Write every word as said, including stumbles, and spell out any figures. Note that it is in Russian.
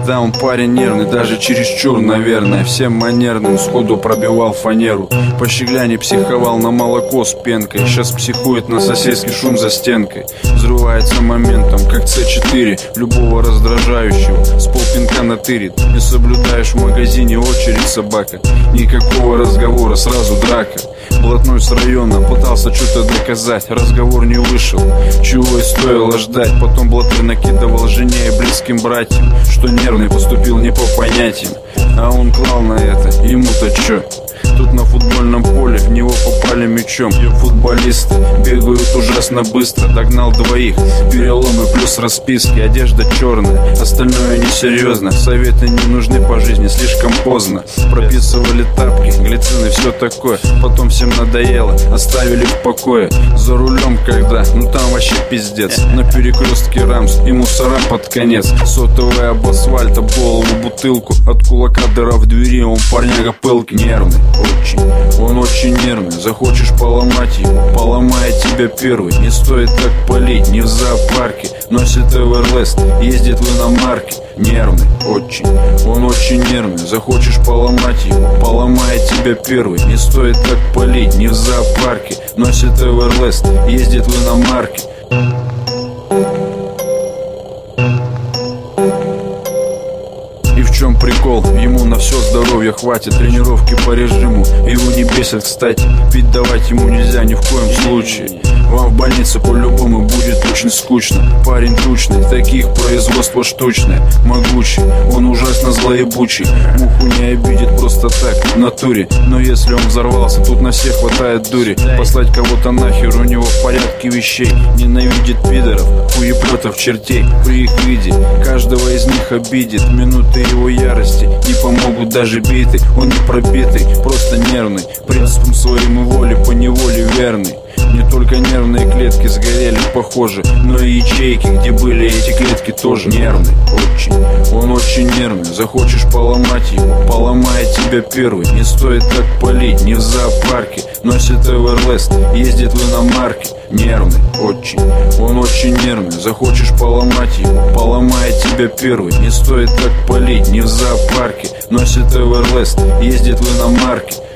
Да, он парень нервный, даже чересчур, наверное. Всем манерным сходу пробивал фанеру. По щегляне психовал на молоко с пенкой. Сейчас психует на соседский шум за стенкой. Взрывается моментом, как С четыре. Любого раздражающего с полпинка натырит. Не соблюдаешь в магазине очередь, собака. Никакого разговора, сразу драка. Блатной с района пытался что-то доказать. Разговор не вышел, чего и стоило ждать. Потом блатной накидывал жене и близким братьям, что нервный поступил не по понятиям. А он клал на это, ему-то чё? Тут на футбольном поле в него попали мячом. Футболисты бегают ужасно быстро. Догнал двоих, переломы плюс расписки. Одежда черная, остальное несерьезно. Советы не нужны по жизни, слишком поздно. Прописывали тапки, глицины, все такое. Потом всем надоело, оставили в покое. За рулем когда, ну там вообще пиздец. На перекрестке рамс и мусора под конец. Сотовый об асфальт, об голову бутылку. От кулака дыра в двери, он парняга пылки. Нервный очень, он очень нервный. Захочешь поломать его, поломает тебя первый. Не стоит так палить, не в зоопарке. Носит Эверлест, ездит в иномарке. Нервный очень, он очень нервный. Захочешь поломать его, поломает тебя первый. Не стоит так палить, не в зоопарке. Носит Эверлест, ездит в иномарке. И в чем прикол? Ему на все здоровье хватит. Тренировки по режиму его не бесит, кстати. Пить давать ему нельзя ни в коем случае. Вам в больнице по-любому будет очень скучно. Парень тучный, таких производство штучное. Могучий, он ужасно злоебучий. Муху не обидит просто так, в натуре. Но если он взорвался, тут на всех хватает дури. Послать кого-то нахер, у него в порядке вещей. Ненавидит пидоров, хуеплетов, чертей. При их виде каждого из них обидит. Минуты его ярости не помогут даже биты. Он не пробитый, просто нервный. Принципом своим и воле по неволе верный. Не только нервные клетки сгорели, похоже, но и ячейки, где были эти клетки, тоже. Нервный очень, он очень нервный. Захочешь поломать его, поломает тебя первый. Не стоит так палить, не в зоопарке. Носит Эверлест, ездит в иномарке. Нервный очень, он очень нервный. Захочешь поломать его, поломает тебя первый. Не стоит так палить, не в зоопарке. Носит Эверлест, ездит в иномарке.